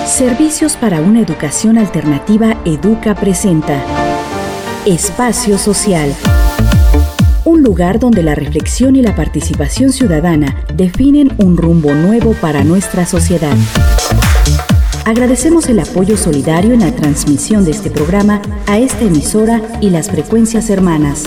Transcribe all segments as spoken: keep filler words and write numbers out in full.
Servicios para una educación alternativa Educa presenta Espacio Social. Un lugar donde la reflexión y la participación ciudadana definen un rumbo nuevo para nuestra sociedad. Agradecemos el apoyo solidario en la transmisión de este programa a esta emisora y las frecuencias hermanas.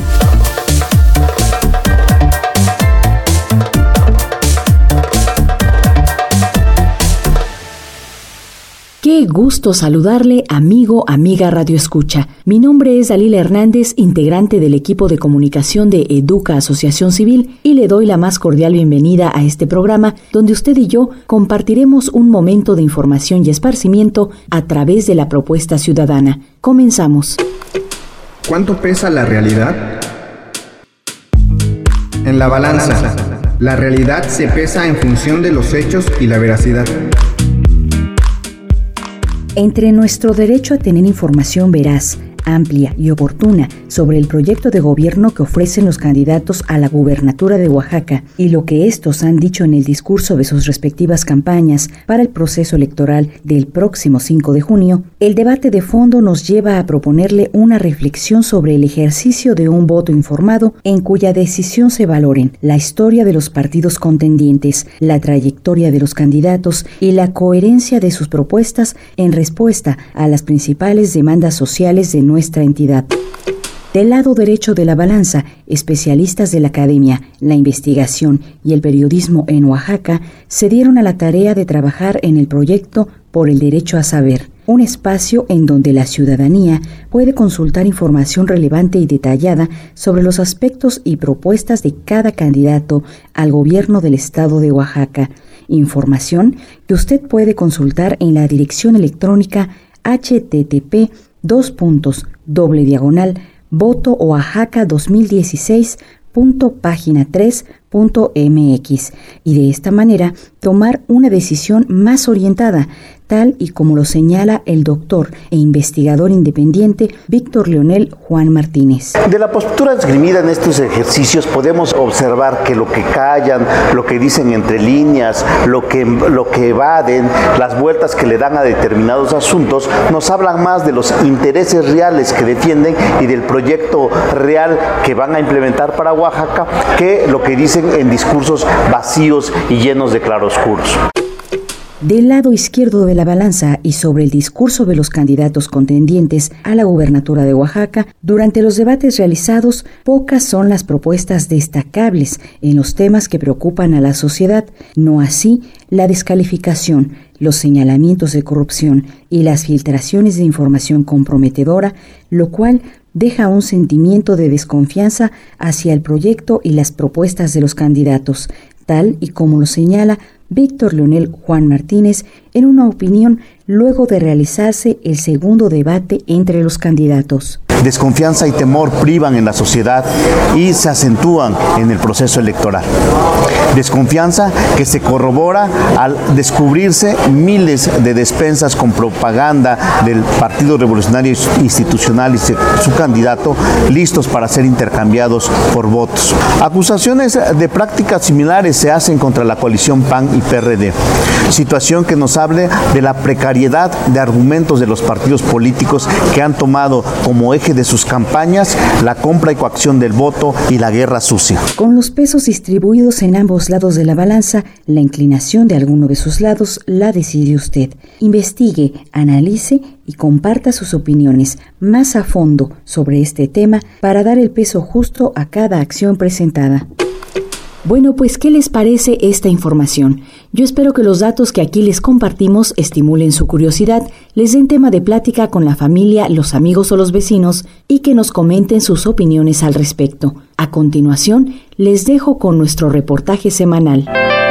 Qué gusto saludarle, amigo, amiga Radio Escucha. Mi nombre es Dalila Hernández, integrante del equipo de comunicación de Educa Asociación Civil, y le doy la más cordial bienvenida a este programa, donde usted y yo compartiremos un momento de información y esparcimiento a través de la propuesta ciudadana. Comenzamos. ¿Cuánto pesa la realidad? En la balanza, la realidad se pesa en función de los hechos y la veracidad. Entre nuestro derecho a tener información veraz, amplia y oportuna sobre el proyecto de gobierno que ofrecen los candidatos a la gubernatura de Oaxaca y lo que estos han dicho en el discurso de sus respectivas campañas para el proceso electoral del próximo cinco de junio, el debate de fondo nos lleva a proponerle una reflexión sobre el ejercicio de un voto informado en cuya decisión se valoren la historia de los partidos contendientes, la trayectoria de los candidatos y la coherencia de sus propuestas en respuesta a las principales demandas sociales de nuestra entidad. Del lado derecho de la balanza, especialistas de la academia, la investigación y el periodismo en Oaxaca se dieron a la tarea de trabajar en el proyecto Por el Derecho a Saber, un espacio en donde la ciudadanía puede consultar información relevante y detallada sobre los aspectos y propuestas de cada candidato al gobierno del estado de Oaxaca. Información que usted puede consultar en la dirección electrónica h t t p dos puntos doble diagonal voto oaxaca dos mil dieciséis punto página tres punto m x y de esta manera tomar una decisión más orientada, tal y como lo señala el doctor e investigador independiente Víctor Leonel Juan Martínez. De la postura esgrimida en estos ejercicios podemos observar que lo que callan, lo que dicen entre líneas, lo que, lo que evaden, las vueltas que le dan a determinados asuntos, nos hablan más de los intereses reales que defienden y del proyecto real que van a implementar para Oaxaca que lo que dicen en discursos vacíos y llenos de claroscuros. Del lado izquierdo de la balanza y sobre el discurso de los candidatos contendientes a la gubernatura de Oaxaca, durante los debates realizados, pocas son las propuestas destacables en los temas que preocupan a la sociedad, no así la descalificación, los señalamientos de corrupción y las filtraciones de información comprometedora, lo cual deja un sentimiento de desconfianza hacia el proyecto y las propuestas de los candidatos, tal y como lo señala Víctor Leonel Juan Martínez en una opinión luego de realizarse el segundo debate entre los candidatos. Desconfianza y temor privan en la sociedad y se acentúan en el proceso electoral. Desconfianza que se corrobora al descubrirse miles de despensas con propaganda del Partido Revolucionario Institucional y su candidato listos para ser intercambiados por votos. Acusaciones de prácticas similares se hacen contra la coalición P A N y P R D, situación que nos habla de la precariedad de argumentos de los partidos políticos que han tomado como eje de sus campañas la compra y coacción del voto y la guerra sucia. Con los pesos distribuidos en ambos lados de la balanza, la inclinación de alguno de sus lados la decide usted. Investigue, analice y comparta sus opiniones más a fondo sobre este tema para dar el peso justo a cada acción presentada. Bueno, pues, ¿qué les parece esta información? Yo espero que los datos que aquí les compartimos estimulen su curiosidad, les den tema de plática con la familia, los amigos o los vecinos y que nos comenten sus opiniones al respecto. A continuación, les dejo con nuestro reportaje semanal.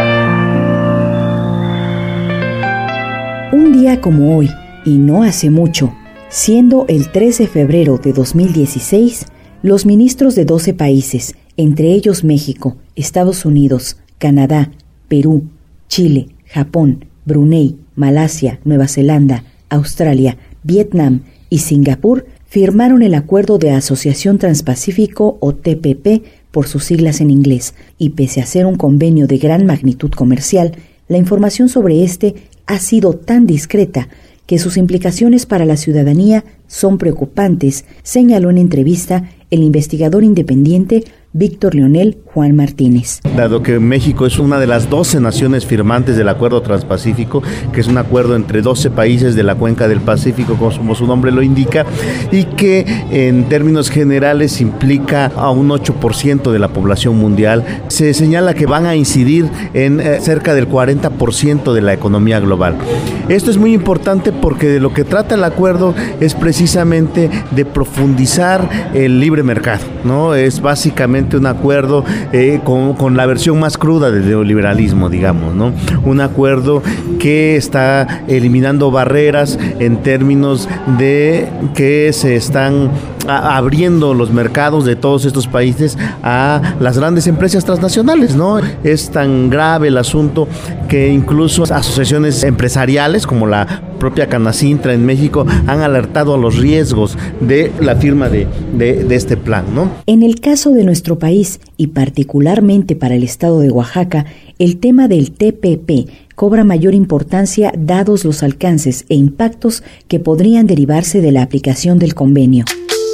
Un día como hoy, y no hace mucho, siendo el tres de febrero de dos mil dieciséis, los ministros de doce países, entre ellos México, Estados Unidos, Canadá, Perú, Chile, Japón, Brunei, Malasia, Nueva Zelanda, Australia, Vietnam y Singapur, firmaron el Acuerdo de Asociación Transpacífico o T P P por sus siglas en inglés, y pese a ser un convenio de gran magnitud comercial, la información sobre este ha sido tan discreta que sus implicaciones para la ciudadanía son preocupantes, señaló en entrevista el investigador independiente Víctor Leonel Juan Martínez. Dado que México es una de las doce naciones firmantes del Acuerdo Transpacífico, que es un acuerdo entre doce países de la cuenca del Pacífico, como su nombre lo indica, y que en términos generales implica a un ocho por ciento de la población mundial, se señala que van a incidir en eh, cerca del cuarenta por ciento de la economía global. Esto es muy importante porque de lo que trata el acuerdo es precisamente de profundizar el libre mercado, ¿no? Es básicamente un acuerdo eh, con, con la versión más cruda del neoliberalismo, digamos, ¿no? Un acuerdo que está eliminando barreras en términos de que se están a, abriendo los mercados de todos estos países a las grandes empresas transnacionales, ¿no? Es tan grave el asunto que incluso asociaciones empresariales como la propia Canacintra en México han alertado a los riesgos de la firma de, de, de este plan, ¿no? En el caso de nuestro país y particularmente para el estado de Oaxaca, el tema del T P P cobra mayor importancia dados los alcances e impactos que podrían derivarse de la aplicación del convenio.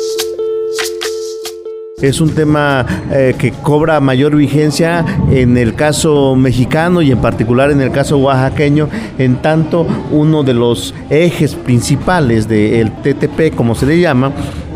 Es un tema eh, que cobra mayor vigencia en el caso mexicano y en particular en el caso oaxaqueño, en tanto uno de los ejes principales del T T P, como se le llama,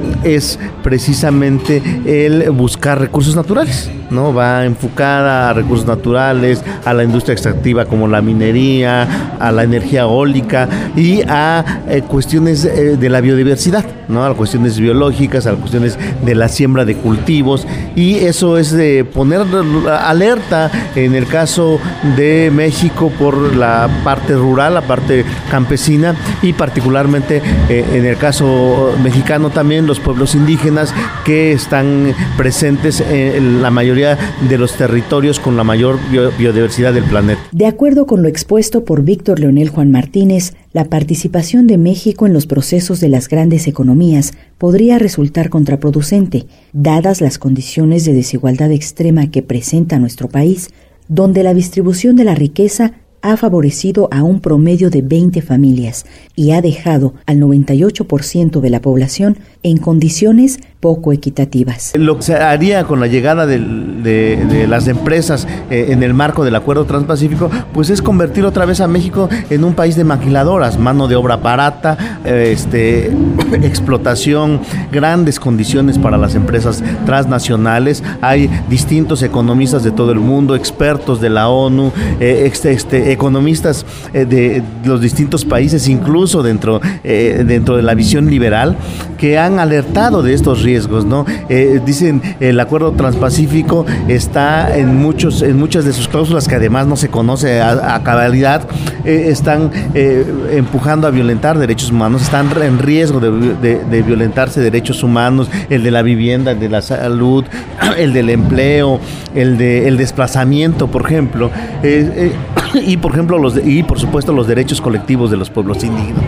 es precisamente el buscar recursos naturales, ¿no? Va enfocada a recursos naturales, a la industria extractiva como la minería, a la energía eólica y a eh, cuestiones eh, de la biodiversidad, ¿no? A cuestiones biológicas, a cuestiones de la siembra de cultivos, y eso es de poner alerta en el caso de México por la parte rural, la parte campesina, y particularmente eh, en el caso mexicano también los pueblos indígenas que están presentes en la mayoría de los territorios con la mayor biodiversidad del planeta. De acuerdo con lo expuesto por Víctor Leonel Juan Martínez, la participación de México en los procesos de las grandes economías podría resultar contraproducente, dadas las condiciones de desigualdad extrema que presenta nuestro país, donde la distribución de la riqueza ha favorecido a un promedio de veinte familias y ha dejado al noventa y ocho por ciento de la población en condiciones poco equitativas. Lo que se haría con la llegada de, de, de las empresas eh, en el marco del Acuerdo Transpacífico, pues es convertir otra vez a México en un país de maquiladoras, mano de obra barata, eh, este, explotación, grandes condiciones para las empresas transnacionales. Hay distintos economistas de todo el mundo, expertos de la ONU, eh, este, este, economistas eh, de los distintos países, incluso dentro, eh, dentro de la visión liberal, que han alertado de estos riesgos, ¿no? Eh, dicen, el Acuerdo Transpacífico está en muchos, en muchas de sus cláusulas que además no se conoce a, a cabalidad, eh, están eh, empujando a violentar derechos humanos, están en riesgo de, de, de violentarse derechos humanos, el de la vivienda, el de la salud, el del empleo, el de el desplazamiento, por ejemplo, eh, eh, y por ejemplo los de, y por supuesto los derechos colectivos de los pueblos indígenas.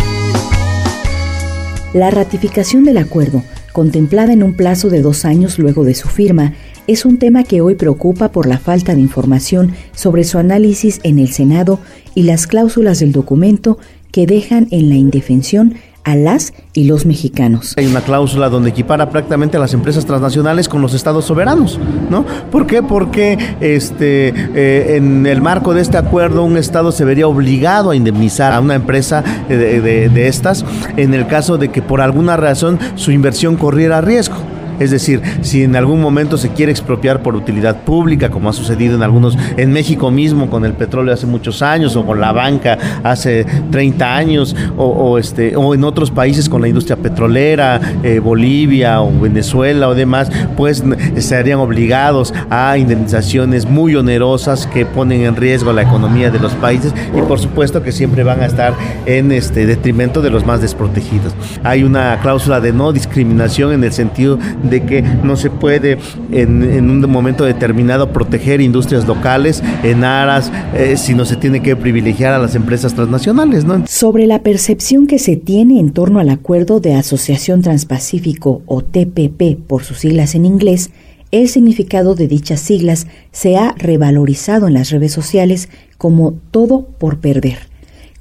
La ratificación del acuerdo, contemplada en un plazo de dos años luego de su firma, es un tema que hoy preocupa por la falta de información sobre su análisis en el Senado y las cláusulas del documento que dejan en la indefensión a las y los mexicanos. Hay una cláusula donde equipara prácticamente a las empresas transnacionales con los estados soberanos, ¿no? ¿Por qué? Porque este, eh, en el marco de este acuerdo un estado se vería obligado a indemnizar a una empresa de, de, de estas en el caso de que por alguna razón su inversión corriera riesgo. Es decir, si en algún momento se quiere expropiar por utilidad pública, como ha sucedido en algunos, en México mismo con el petróleo hace muchos años, o con la banca hace treinta años, o, o, este, o en otros países con la industria petrolera, eh, Bolivia o Venezuela o demás, pues estarían obligados a indemnizaciones muy onerosas que ponen en riesgo la economía de los países y por supuesto que siempre van a estar en este detrimento de los más desprotegidos. Hay una cláusula de no discriminación en el sentido de que no se puede en, en un momento determinado proteger industrias locales en aras, eh, sino se tiene que privilegiar a las empresas transnacionales, ¿no? Sobre la percepción que se tiene en torno al Acuerdo de Asociación Transpacífico o T P P por sus siglas en inglés, el significado de dichas siglas se ha revalorizado en las redes sociales como todo por perder.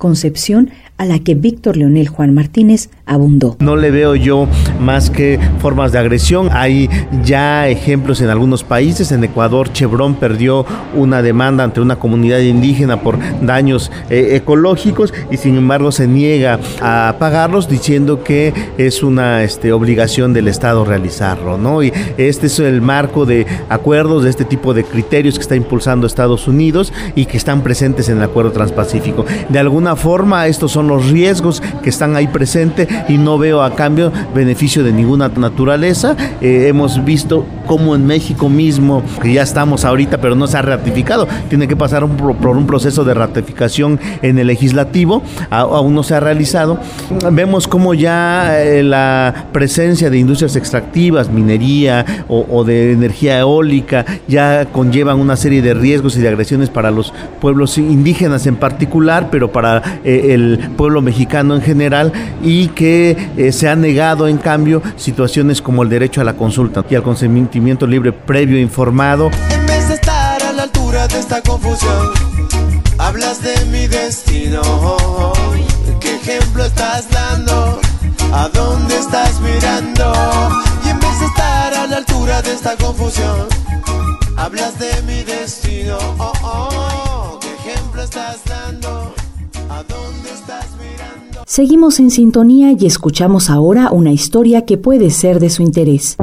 concepción a la que Víctor Leonel Juan Martínez abundó. No le veo yo más que formas de agresión. Hay ya ejemplos en algunos países. En Ecuador, Chevron perdió una demanda ante una comunidad indígena por daños eh, ecológicos y sin embargo se niega a pagarlos diciendo que es una este, obligación del Estado realizarlo, ¿no? Y este es el marco de acuerdos, de este tipo de criterios que está impulsando Estados Unidos y que están presentes en el Acuerdo Transpacífico. De alguna forma, estos son los riesgos que están ahí presentes y no veo a cambio beneficio de ninguna naturaleza. Eh, hemos visto cómo en México mismo, que ya estamos ahorita, pero no se ha ratificado, tiene que pasar un, por un proceso de ratificación en el legislativo, a, aún no se ha realizado. Vemos cómo ya eh, la presencia de industrias extractivas, minería o, o de energía eólica, ya conllevan una serie de riesgos y de agresiones para los pueblos indígenas en particular, pero para eh, el pueblo mexicano en general, y que eh, se ha negado en cambio situaciones como el derecho a la consulta y al consentimiento libre previo informado. En vez de estar a la altura de esta confusión, hablas de mi destino. ¿Qué ejemplo estás dando? ¿A dónde estás mirando? Y en vez de estar a la altura de esta confusión, hablas de mi destino. Oh, oh, ¿qué ejemplo estás dando? ¿A dónde estás mirando? Seguimos en sintonía y escuchamos ahora una historia que puede ser de su interés.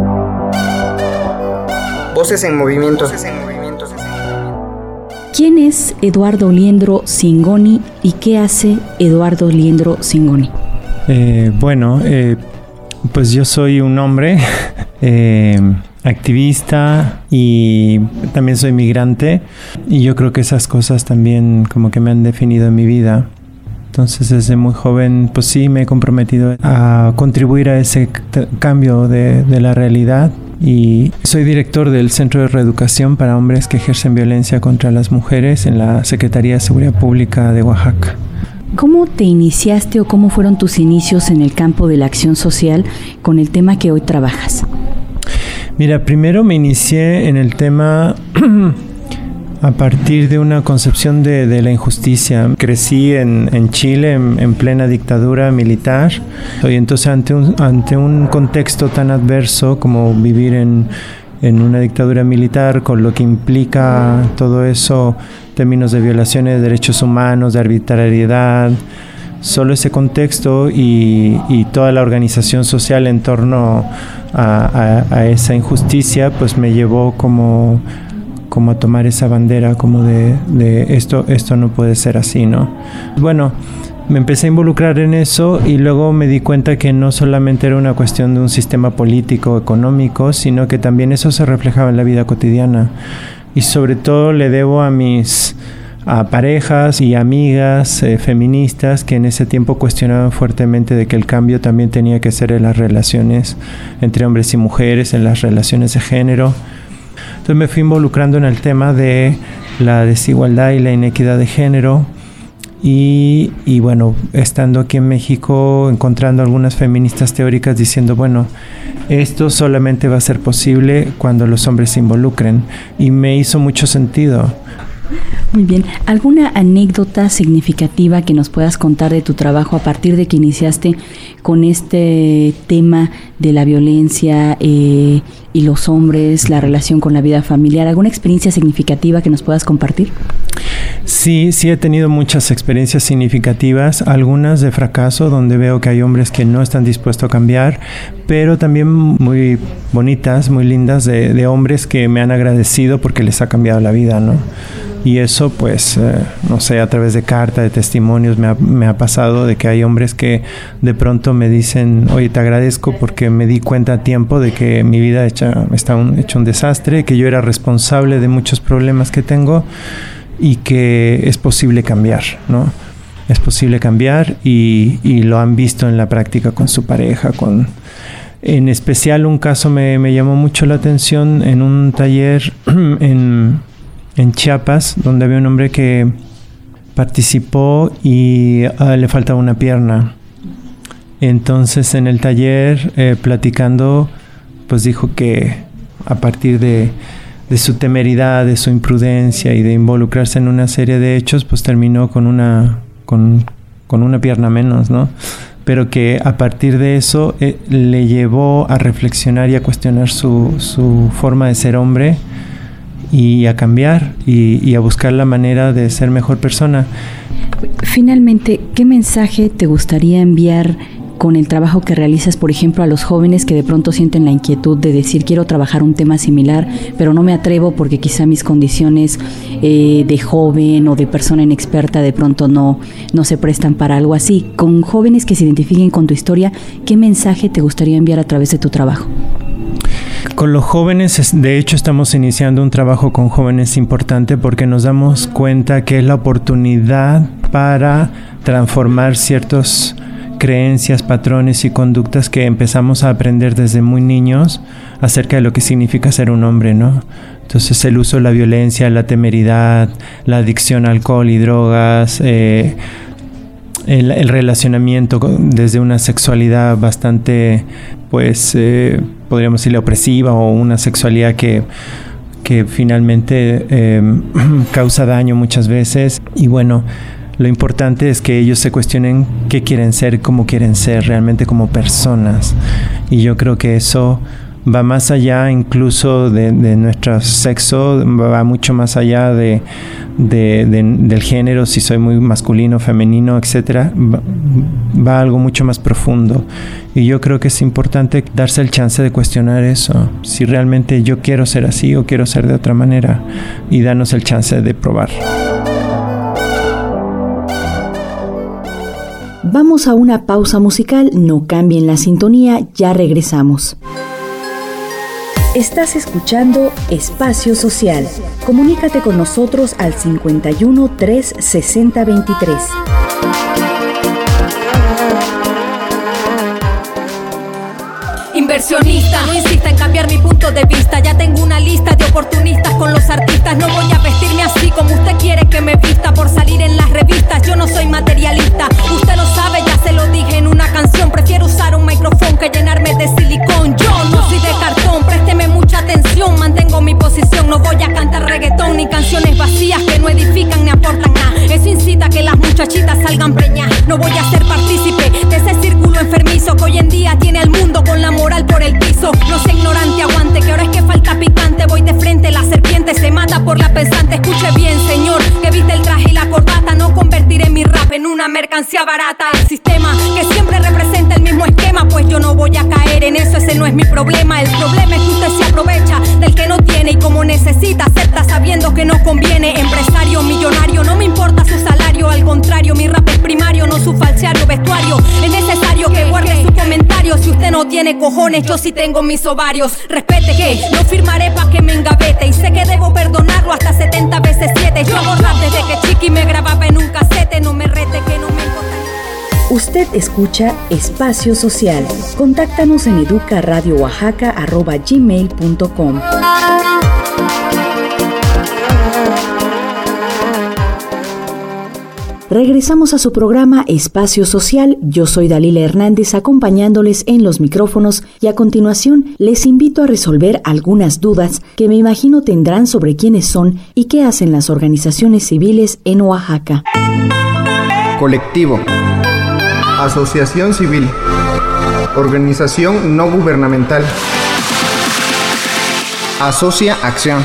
Voces en movimiento. ¿Quién es Eduardo Liendro Cingoni y qué hace Eduardo Liendro Cingoni? Eh, bueno, eh, pues yo soy un hombre eh, activista y también soy migrante, y yo creo que esas cosas también como que me han definido en mi vida. Entonces desde muy joven pues sí me he comprometido a contribuir a ese t- cambio de, de la realidad, y soy director del Centro de Reeducación para Hombres que Ejercen Violencia contra las Mujeres en la Secretaría de Seguridad Pública de Oaxaca. ¿Cómo te iniciaste o cómo fueron tus inicios en el campo de la acción social con el tema que hoy trabajas? Mira, primero me inicié en el tema a partir de una concepción de, de la injusticia. Crecí en, en Chile en, en plena dictadura militar, y entonces ante un, ante un contexto tan adverso como vivir en, en una dictadura militar, con lo que implica todo eso, términos de violaciones de derechos humanos, de arbitrariedad, solo ese contexto y, y toda la organización social en torno a, a, a esa injusticia, pues me llevó como... como a tomar esa bandera como de, de esto, esto no puede ser así, ¿no? Bueno, me empecé a involucrar en eso y luego me di cuenta que no solamente era una cuestión de un sistema político, económico, sino que también eso se reflejaba en la vida cotidiana. Y sobre todo le debo a mis a parejas y amigas eh, feministas que en ese tiempo cuestionaban fuertemente de que el cambio también tenía que ser en las relaciones entre hombres y mujeres, en las relaciones de género. Entonces me fui involucrando en el tema de la desigualdad y la inequidad de género y, y bueno, estando aquí en México, encontrando algunas feministas teóricas diciendo, bueno, esto solamente va a ser posible cuando los hombres se involucren, y me hizo mucho sentido. Muy bien. ¿Alguna anécdota significativa que nos puedas contar de tu trabajo a partir de que iniciaste con este tema de la violencia eh, y los hombres, la relación con la vida familiar? ¿Alguna experiencia significativa que nos puedas compartir? Sí, sí he tenido muchas experiencias significativas, algunas de fracaso, donde veo que hay hombres que no están dispuestos a cambiar, pero también muy bonitas, muy lindas, de, de hombres que me han agradecido porque les ha cambiado la vida, ¿no? Y eso, pues, eh, no sé, a través de carta, de testimonios, me ha, me ha pasado de que hay hombres que de pronto me dicen, oye, te agradezco porque me di cuenta a tiempo de que mi vida hecha, está un, hecho un desastre, que yo era responsable de muchos problemas que tengo y que es posible cambiar, ¿no? Es posible cambiar y, y lo han visto en la práctica con su pareja, con... En especial un caso me, me llamó mucho la atención en un taller en... en Chiapas, donde había un hombre que participó y uh, le faltaba una pierna. Entonces en el taller, eh, platicando, pues dijo que a partir de, de su temeridad, de su imprudencia y de involucrarse en una serie de hechos, pues terminó con una con con una pierna menos, ¿no? Pero que a partir de eso eh, le llevó a reflexionar y a cuestionar su, su forma de ser hombre y a cambiar y, y a buscar la manera de ser mejor persona. Finalmente, ¿qué mensaje te gustaría enviar con el trabajo que realizas, por ejemplo, a los jóvenes que de pronto sienten la inquietud de decir quiero trabajar un tema similar, pero no me atrevo porque quizá mis condiciones eh, de joven o de persona inexperta de pronto no, no se prestan para algo así? Con jóvenes que se identifiquen con tu historia, ¿qué mensaje te gustaría enviar a través de tu trabajo? Con los jóvenes, de hecho, estamos iniciando un trabajo con jóvenes importante porque nos damos cuenta que es la oportunidad para transformar ciertos creencias, patrones y conductas que empezamos a aprender desde muy niños acerca de lo que significa ser un hombre, ¿no? Entonces el uso de la violencia, la temeridad, la adicción a alcohol y drogas, eh, el, el relacionamiento desde una sexualidad bastante, pues, eh, podríamos decirle opresiva, o una sexualidad que que finalmente eh, causa daño muchas veces. Y bueno, lo importante es que ellos se cuestionen qué quieren ser, cómo quieren ser realmente como personas. Y yo creo que eso va más allá incluso de, de nuestro sexo, va mucho más allá de, de, de, del género, si soy muy masculino, femenino, etcétera. Va, va algo mucho más profundo. Y yo creo que es importante darse el chance de cuestionar eso. Si realmente yo quiero ser así o quiero ser de otra manera. Y darnos el chance de probar. Vamos a una pausa musical, no cambien la sintonía, ya regresamos. Estás escuchando Espacio Social. Comunícate con nosotros al cincuenta y uno, tres sesenta, veintitrés. Inversionista, no insista en cambiar mi punto de vista. Ya tengo una lista de oportunistas con los artistas. No voy a vestirme así como usted quiere que me vista por salir en las revistas. Yo no soy materialista, usted lo sabe, ya se lo dije en una canción. Prefiero usar un micrófono que llenarme de silicón. Yo no soy de cartón, présteme mucha atención. Mantengo mi posición, no voy a cantar reggaetón ni canciones vacías que no edifican ni aportan nada. Eso incita a que las muchachitas salgan preñas. No voy a ser partícipe de ese círculo enfermizo que hoy en día tiene al mundo con la moral por el piso. No sea ignorante, aguante, que ahora es que falta picante. Voy de frente, la serpiente se mata por la pensante. Escuche bien, señor, que viste el traje y la corbata. No convertiré mi rap en una mercancía barata. El sistema que siempre representa el mismo esquema, pues yo no voy a caer en eso, ese no es mi problema. El problema es que usted se aprovecha del que no tiene y como necesita, acepta sabiendo que no conviene. Empresario, millonario, no me importa su salario. Al contrario, mi rap es primario, no su falseario vestuario. Es necesario que guarde su comentario. Si usted no tiene cojones, yo sí tengo mis ovarios. Respete que no firmaré pa' que me engavete. Y sé que debo perdonarlo hasta setenta veces siete. Yo hago rap desde que chiqui me grababa en un casete. No me rete que no me importa. Usted escucha Espacio Social. Contáctanos en educa radio oaxaca arroba gmail punto com. Regresamos a su programa Espacio Social. Yo soy Dalila Hernández, acompañándoles en los micrófonos, y a continuación les invito a resolver algunas dudas que me imagino tendrán sobre quiénes son y qué hacen las organizaciones civiles en Oaxaca. Colectivo. Asociación civil. Organización no gubernamental. Asocia Acción.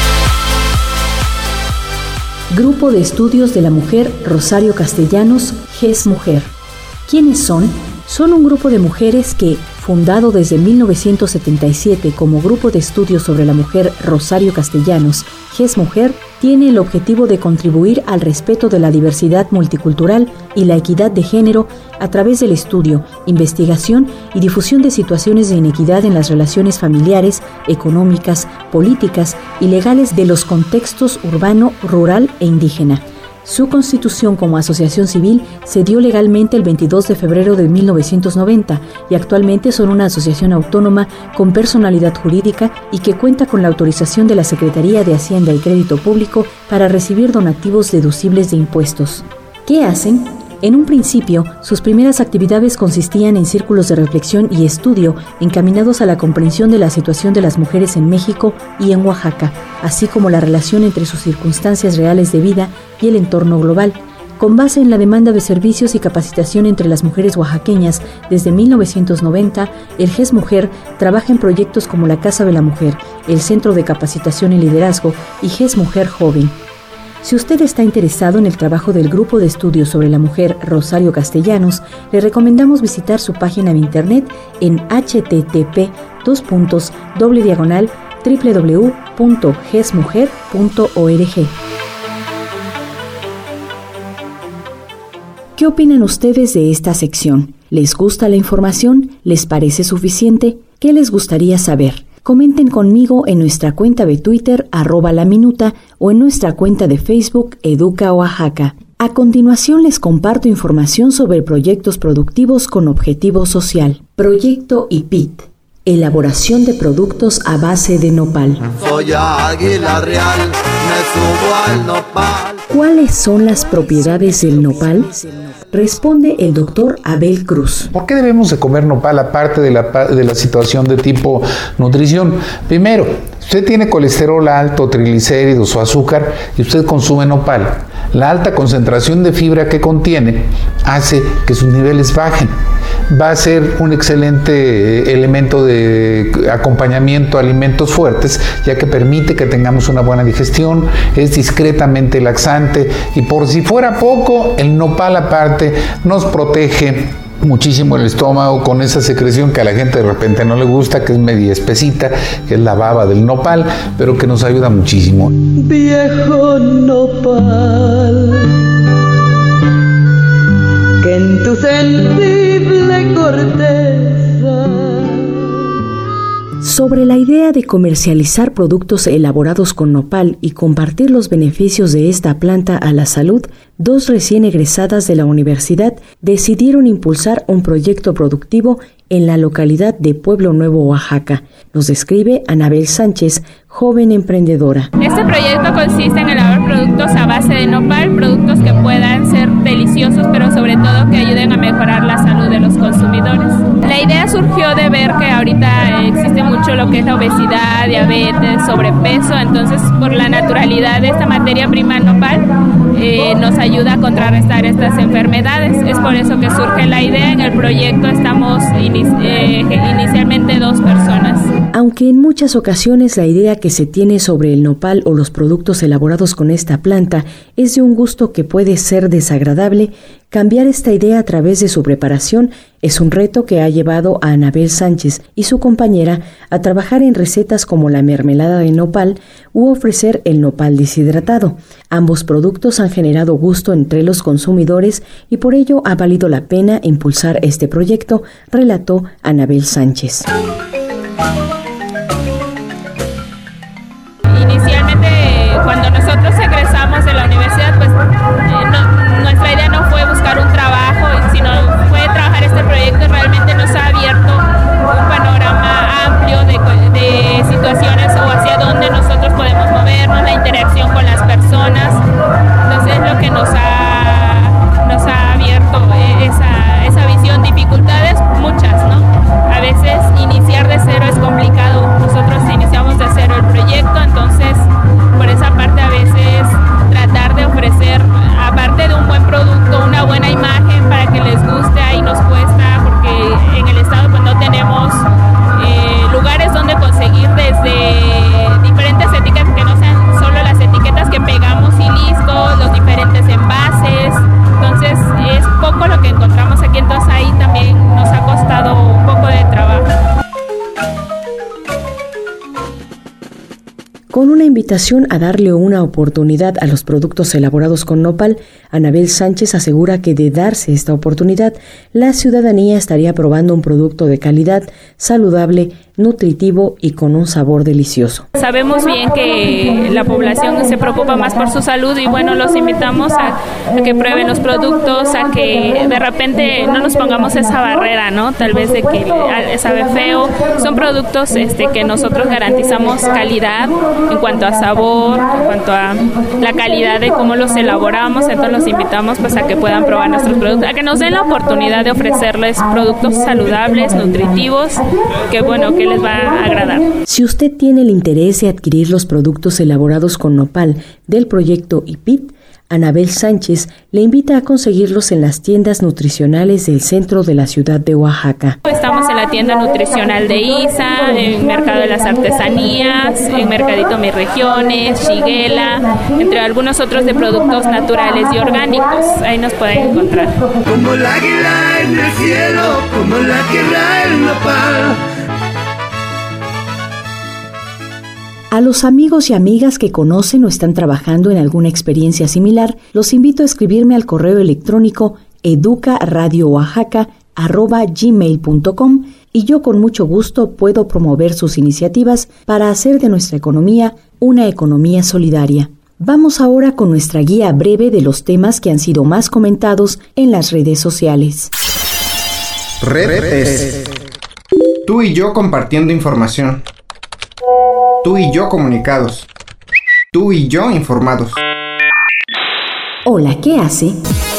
Grupo de Estudios de la Mujer Rosario Castellanos, GES-Mujer. ¿Quiénes son? Son un grupo de mujeres que, fundado desde mil novecientos setenta y siete como Grupo de Estudios sobre la Mujer Rosario Castellanos, GES-Mujer, tiene el objetivo de contribuir al respeto de la diversidad multicultural y la equidad de género a través del estudio, investigación y difusión de situaciones de inequidad en las relaciones familiares, económicas, políticas y legales de los contextos urbano, rural e indígena. Su constitución como asociación civil se dio legalmente el veintidós de febrero de mil novecientos noventa y actualmente son una asociación autónoma con personalidad jurídica y que cuenta con la autorización de la Secretaría de Hacienda y Crédito Público para recibir donativos deducibles de impuestos. ¿Qué hacen? En un principio, sus primeras actividades consistían en círculos de reflexión y estudio encaminados a la comprensión de la situación de las mujeres en México y en Oaxaca, así como la relación entre sus circunstancias reales de vida y el entorno global. Con base en la demanda de servicios y capacitación entre las mujeres oaxaqueñas, desde mil novecientos noventa, el G E S Mujer trabaja en proyectos como la Casa de la Mujer, el Centro de Capacitación y Liderazgo y G E S Mujer Joven. Si usted está interesado en el trabajo del Grupo de Estudios sobre la Mujer Rosario Castellanos, le recomendamos visitar su página de internet en h t t p dos puntos doble diagonal w w w punto g e s mujer punto org. ¿Qué opinan ustedes de esta sección? ¿Les gusta la información? ¿Les parece suficiente? ¿Qué les gustaría saber? Comenten conmigo en nuestra cuenta de Twitter, arroba la minuta, o en nuestra cuenta de Facebook, Educa Oaxaca. A continuación les comparto información sobre proyectos productivos con objetivo social. Proyecto I P I T. Elaboración de productos a base de nopal. Soy águila real, me subo al nopal. ¿Cuáles son las propiedades del nopal? Responde el doctor Abel Cruz. ¿Por qué debemos de comer nopal aparte de la, de la situación de tipo nutrición? Primero, usted tiene colesterol alto, triglicéridos o azúcar y usted consume nopal. La alta concentración de fibra que contiene hace que sus niveles bajen. Va a ser un excelente elemento de acompañamiento a alimentos fuertes, ya que permite que tengamos una buena digestión, es discretamente laxante y por si fuera poco, el nopal aparte nos protege muchísimo el estómago con esa secreción que a la gente de repente no le gusta, que es media espesita, que es la baba del nopal, pero que nos ayuda muchísimo. Viejo nopal, que en tu sensible corteza. Sobre la idea de comercializar productos elaborados con nopal y compartir los beneficios de esta planta a la salud, dos recién egresadas de la universidad decidieron impulsar un proyecto productivo en la localidad de Pueblo Nuevo, Oaxaca. Nos describe Anabel Sánchez, joven emprendedora. Este proyecto consiste en elaborar productos a base de nopal, productos que puedan ser deliciosos, pero sobre todo que ayuden a mejorar la salud de los consumidores. La idea surgió de ver que ahorita existe mucho lo que es la obesidad, diabetes, sobrepeso, entonces por la naturalidad de esta materia prima nopal eh, nos ayuda a contrarrestar estas enfermedades. Es por eso que surge la idea. En el proyecto estamos inici- eh, inicialmente dos personas. Aunque en muchas ocasiones la idea que se tiene sobre el nopal o los productos elaborados con esta planta es de un gusto que puede ser desagradable, cambiar esta idea a través de su preparación es un reto que ha llevado a Anabel Sánchez y su compañera a trabajar en recetas como la mermelada de nopal u ofrecer el nopal deshidratado. Ambos productos han generado gusto entre los consumidores y por ello ha valido la pena impulsar este proyecto, relató Anabel Sánchez. Inicialmente, cuando nosotros egresamos de la universidad, pues eh, no, nuestra idea no fue buscar un trabajo, sino fue trabajar este proyecto. Realmente nos ha abierto un panorama amplio de, de situaciones o hacia dónde nosotros podemos movernos, la interacción con las personas. Entonces es lo que nos ha, nos ha abierto esa, esa visión. Dificultades muchas, ¿no? A veces iniciar de cero es complicado. Nosotros iniciamos de cero el proyecto, entonces por esa parte a veces tratar de ofrecer, aparte de un buen producto, una buena imagen para que les guste, ahí nos cuesta, porque en el estado pues no tenemos eh, lugares donde conseguir desde diferentes etiquetas, que no sean solo las etiquetas que pegamos y listo, los diferentes envases. Entonces es poco lo que encontramos aquí, entonces ahí también nos ha costado un poco de trabajo. Con una invitación a darle una oportunidad a los productos elaborados con nopal, Anabel Sánchez asegura que de darse esta oportunidad, la ciudadanía estaría probando un producto de calidad, saludable, nutritivo y con un sabor delicioso. Sabemos bien que la población se preocupa más por su salud y bueno, los invitamos a, a que prueben los productos, a que de repente no nos pongamos esa barrera, ¿no? Tal vez de que sabe feo. Son productos este, que nosotros garantizamos calidad en cuanto a sabor, en cuanto a la calidad de cómo los elaboramos. Entonces los invitamos pues a que puedan probar nuestros productos, a que nos den la oportunidad de ofrecerles productos saludables, nutritivos, que bueno, que les va a agradar. Si usted tiene el interés de adquirir los productos elaborados con nopal del proyecto I P I T, Anabel Sánchez le invita a conseguirlos en las tiendas nutricionales del centro de la ciudad de Oaxaca. Estamos en la tienda nutricional de Isa, en Mercado de las Artesanías, en Mercadito Mis Regiones, Shiguela, entre algunos otros de productos naturales y orgánicos. Ahí nos pueden encontrar. Como el águila en el cielo, como la tierra el nopal. A los amigos y amigas que conocen o están trabajando en alguna experiencia similar, los invito a escribirme al correo electrónico educaradiooaxaca arroba gmail punto com y yo con mucho gusto puedo promover sus iniciativas para hacer de nuestra economía una economía solidaria. Vamos ahora con nuestra guía breve de los temas que han sido más comentados en las redes sociales. Redes. Tú y yo compartiendo información. Tú y yo comunicados. Tú y yo informados. Hola, ¿qué hace?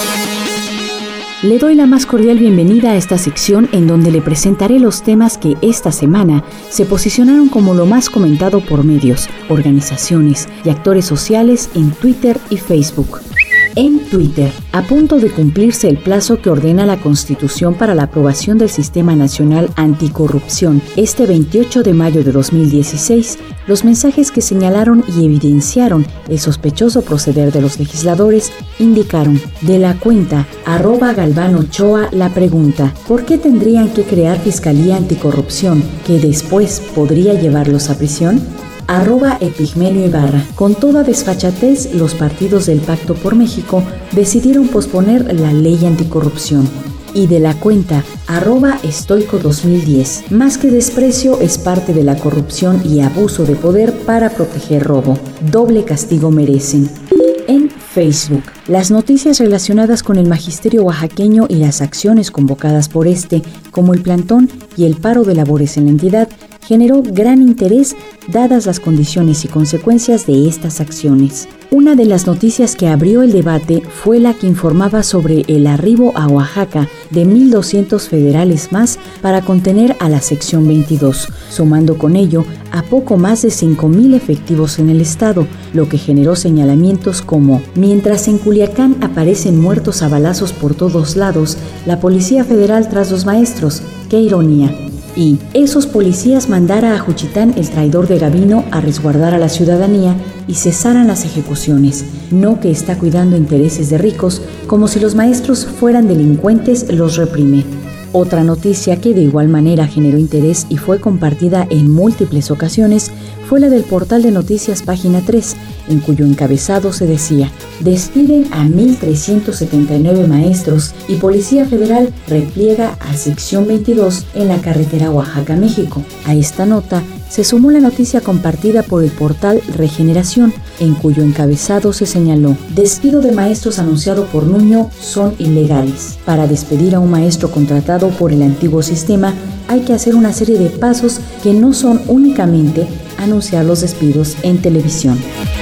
Le doy la más cordial bienvenida a esta sección en donde le presentaré los temas que esta semana se posicionaron como lo más comentado por medios, organizaciones y actores sociales en Twitter y Facebook. En Twitter, a punto de cumplirse el plazo que ordena la Constitución para la aprobación del Sistema Nacional Anticorrupción, este veintiocho de mayo de dos mil dieciséis, los mensajes que señalaron y evidenciaron el sospechoso proceder de los legisladores indicaron: de la cuenta arroba Galván Ochoa la pregunta, ¿por qué tendrían que crear Fiscalía Anticorrupción que después podría llevarlos a prisión? Arroba Epigmenio Ibarra. Con toda desfachatez, los partidos del Pacto por México decidieron posponer la ley anticorrupción. Y de la cuenta arroba Estoico dos mil diez. Más que desprecio, es parte de la corrupción y abuso de poder para proteger robo. Doble castigo merecen. En Facebook, las noticias relacionadas con el magisterio oaxaqueño y las acciones convocadas por este, como el plantón y el paro de labores en la entidad, generó gran interés dadas las condiciones y consecuencias de estas acciones. Una de las noticias que abrió el debate fue la que informaba sobre el arribo a Oaxaca de mil doscientos federales más para contener a la sección veintidós, sumando con ello a poco más de cinco mil efectivos en el estado, lo que generó señalamientos como: mientras en Culiacán aparecen muertos a balazos por todos lados, la Policía Federal tras los maestros, ¡qué ironía! Y esos policías mandara a Juchitán, el traidor de Gavino, a resguardar a la ciudadanía y cesaran las ejecuciones, no que está cuidando intereses de ricos, como si los maestros fueran delincuentes, los reprime. Otra noticia que de igual manera generó interés y fue compartida en múltiples ocasiones fue la del portal de noticias Página tres, en cuyo encabezado se decía: despiden a mil trescientos setenta y nueve maestros y Policía Federal repliega a sección veintidós en la carretera Oaxaca-México. A esta nota se sumó la noticia compartida por el portal Regeneración, en cuyo encabezado se señaló: despido de maestros anunciado por Nuño son ilegales. Para despedir a un maestro contratado por el antiguo sistema, hay que hacer una serie de pasos que no son únicamente anunciar los despidos en televisión.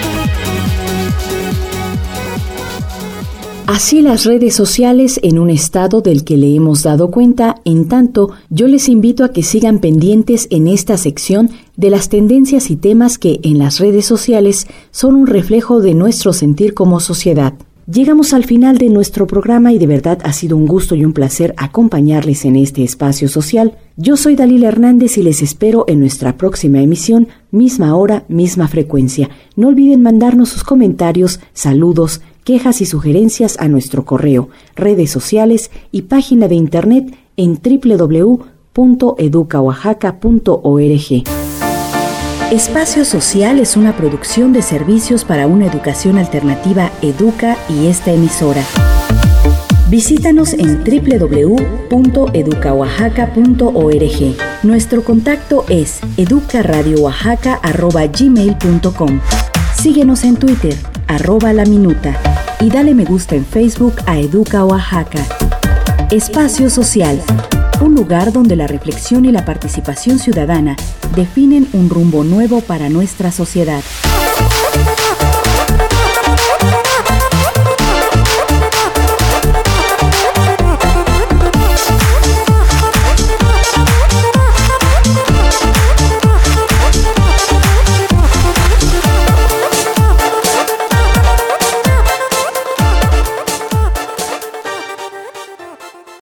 Así las redes sociales en un estado del que le hemos dado cuenta. En tanto, yo les invito a que sigan pendientes en esta sección de las tendencias y temas que en las redes sociales son un reflejo de nuestro sentir como sociedad. Llegamos al final de nuestro programa y de verdad ha sido un gusto y un placer acompañarles en este espacio social. Yo soy Dalila Hernández y les espero en nuestra próxima emisión, misma hora, misma frecuencia. No olviden mandarnos sus comentarios, saludos, quejas y sugerencias a nuestro correo, redes sociales y página de internet en doble u doble u doble u punto educa oaxaca punto org. Espacio Social es una producción de servicios para una educación alternativa Educa y esta emisora. Visítanos en doble u doble u doble u punto educa oaxaca punto org. Nuestro contacto es educaradioaxaca arroba gmail punto com. Síguenos en Twitter, arroba la minuta, y dale me gusta en Facebook a Educa Oaxaca. Espacio Social, un lugar donde la reflexión y la participación ciudadana definen un rumbo nuevo para nuestra sociedad.